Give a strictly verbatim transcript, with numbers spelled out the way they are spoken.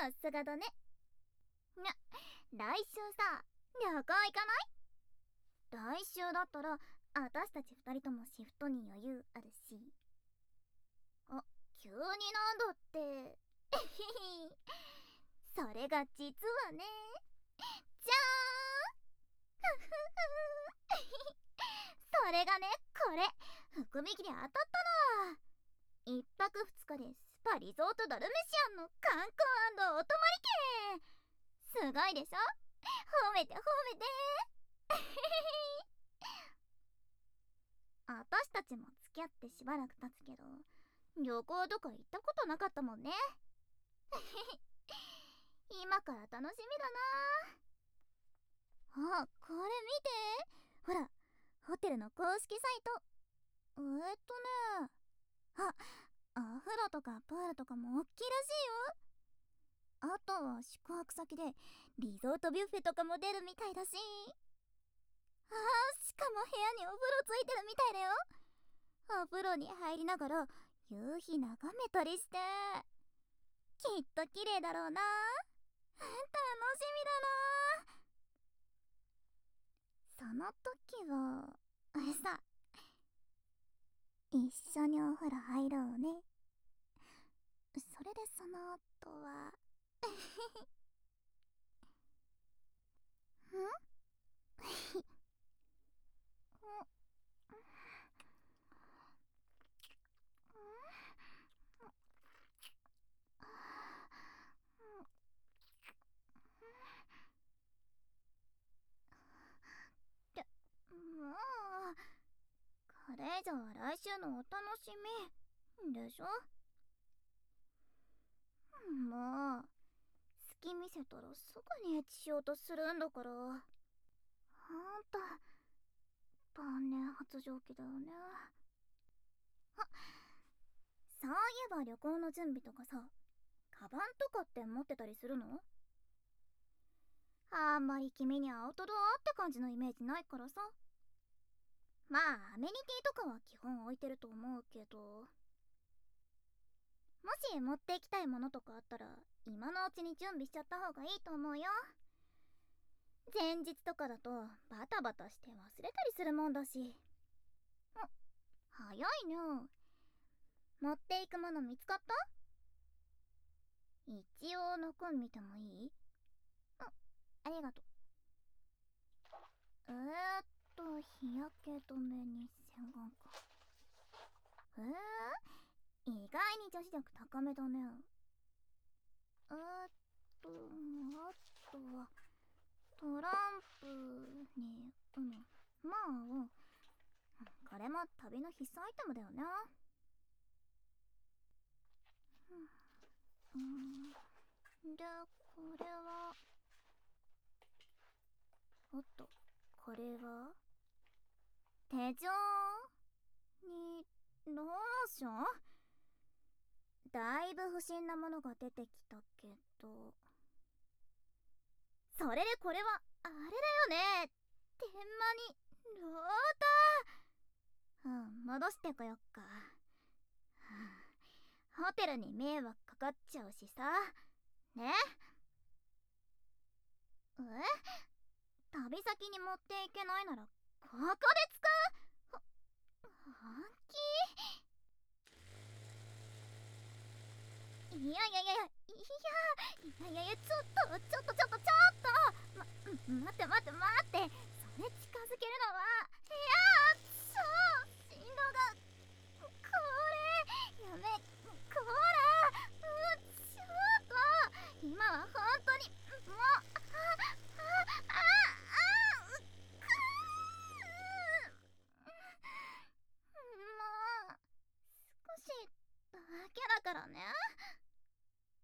さすがだね。にゃ、来週さ、旅行行かない？来週だったら私たち二人ともシフトに余裕あるし。あ、急になんだって。それが実はね、じゃーん。それがね、これ福引きで当たったの。一泊二日でスパリゾートドルメシアンの観光&お泊まり券。すごいでしょ。褒めて褒めて。私たちも付き合ってしばらく経つけど、旅行とか行ったことなかったもんね。今から楽しみだな。あ、これ見て。ほら、ホテルの公式サイト。えーっとね、あ、お風呂とかプールとかもおっきいらしいよ。あとは宿泊先でリゾートビュッフェとかも出るみたいだし。あー、しかも部屋にお風呂ついてるみたいだよ。お風呂に入りながら夕日眺めたりして、きっと綺麗だろうな。楽しみだな。その時はさ、一緒にお風呂入ろうね。それでその後はんってもう、これ以上は来週のお楽しみでしょ。もう好き見せたらすぐにエッチしようとするんだから。ほんと万年発情期だよね。あ、そういえば旅行の準備とかさ、カバンとかって持ってたりするの？あんまり君にはアウトドアって感じのイメージないからさ。まあアメニティとかは基本置いてると思うけど、もし持っていきたいものとかあったら今のうちに準備しちゃった方がいいと思うよ。前日とかだとバタバタして忘れたりするもんだし。あ、早いね。持っていくもの見つかった？一応中身見てもいい？あ、ありがとう。えーっと日焼け止めに洗顔か。えー、意外に女子力高めだね。えーっとあとはトランプにうのまあ、これも旅の必須アイテムだよね。うん、でこれはおっと、これは手錠にローション。だいぶ不審なものが出てきたけど、それでこれはあれだよね。天満にローター。うん、戻してこよっか。はあ、ホテルに迷惑かかっちゃうしさね。え、旅先に持っていけないならここで使う。は本気？いやいやいやいやいやいやいやいや、ちょっとちょっとちょっとちょっとま、待って待って待って、それ近づけるのは